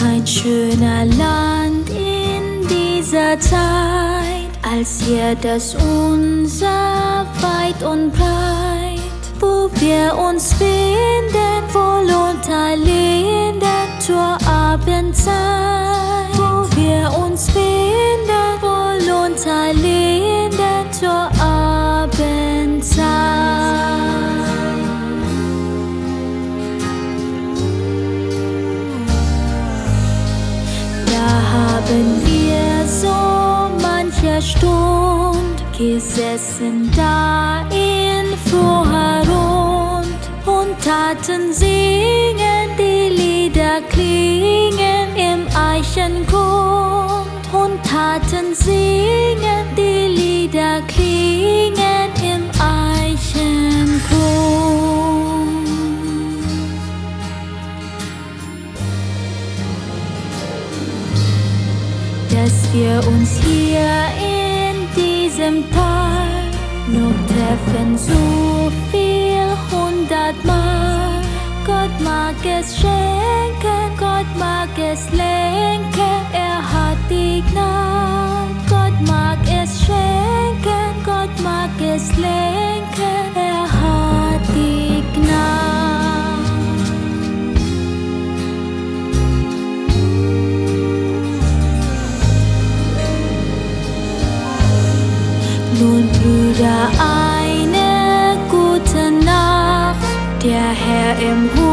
kein schöner Land in dieser Zeit als hier das unser weit und breit, wo wir uns finden, wohl unterliegend zur Abendzeit, wo wir uns finden, wohl unterliegend zur Abendzeit. Da haben wir so mancher Stund gesessen da in froher Rund und taten singen, die Lieder klingen im Eichengrund und taten singen, die Lieder klingen im Eichengrund. Dass wir uns hier in diesem Park noch treffen, so viel 100-mal. Gott mag es schenken, Gott mag es lenken, hat die Gnade. Gott mag es schenken, Gott mag es lenken, hat die Gnade. Nun, Brüder, eine gute Nacht, der Herr im Hof